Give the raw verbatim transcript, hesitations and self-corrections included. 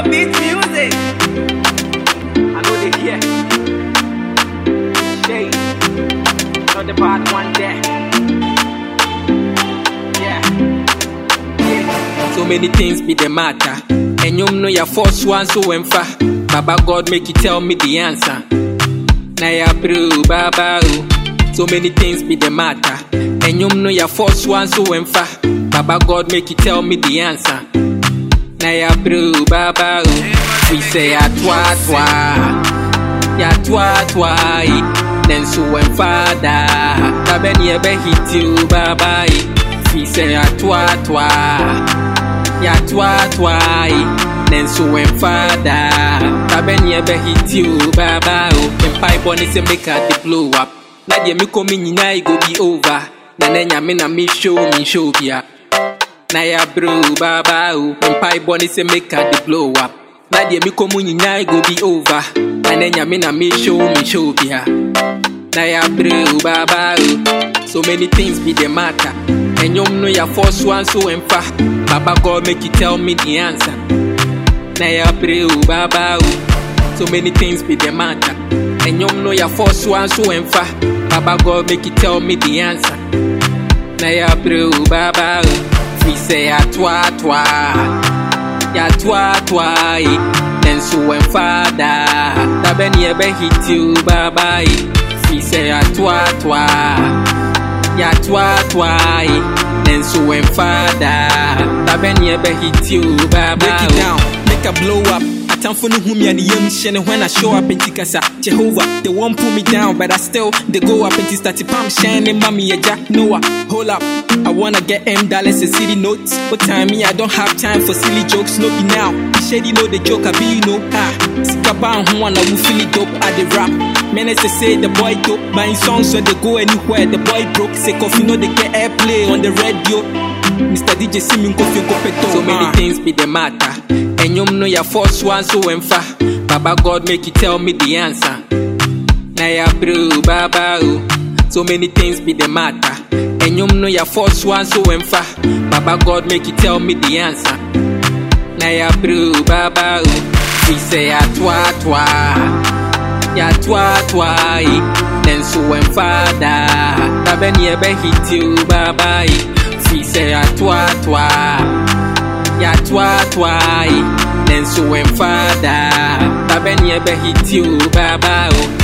beat music. I know they hear. Shade. Not the bad one there. Yeah. Yeah. So many things be the matter. And you know your first one so when fa. Baba God make you tell me the answer. Na ya bro, baba oh. So many things be the matter. And you know your first one so when fa. Baba God make you tell me the answer. Na ya bro, baba oh. We say ya twa twa. Ya twa twa. Then so when father. Tabeni ebe hit you, baba. We say ya twa twa. Ya twa twa. Then so when father. Tabeni ebe hit you, baba oh. Empire bonny say make her the blow up. Na die me come in na go be over. Na nenya me na me show me show bia. Na ya bro baba oh. Empire bonny say make her the blow up. Na die me come in na go be over. Na nenya me na me show me show bia. Na ya bro baba oh. So many things be the matter. And you know your first one so emfa. Baba God make you tell me the answer. Na ya bro baba oh. So many things be the matter. And you know your first one so emfa. Baba God make you tell me the answer. Na ya bro baba oh. We say ya twa twa. Ya twa twa. Then so when father. Tabeni ebe hit you baba. We say ya twa twa. Ya twa twa. Then so when father. Tabeni ebe hit you baba. Break it down, make a blow up. Time for no humi and the young shene when I show up in Tikasa. Jehovah, they won't pull me down, but I still they go up into starty palm shining mommy a jack Noah. Hold up, I wanna get M dollars and city notes. What time me? I don't have time for silly jokes, no be now. Shady know the joke, I be no ah. Skaba who wanna who feel it dope at the rap. Men as they say the boy dope, buying songs when they go anywhere. The boy broke, sick of you know they get airplay on the radio. Mister D J Simin Kofi Kopeto. So many things be the matter. And you know your first one so emfa. Baba God make you tell me the answer. Na ya bro baba oh. So many things be the matter. And you know your first one so emfa. Baba God make you tell me the answer. Na ya bro baba oh. We say ya twa twa. Ya twa twa. Then so when father. Tabeni ebe hit you baba. We say ya twa twa. Ya twa twa. Then so when father. Tabeni ebe hit you baba oh.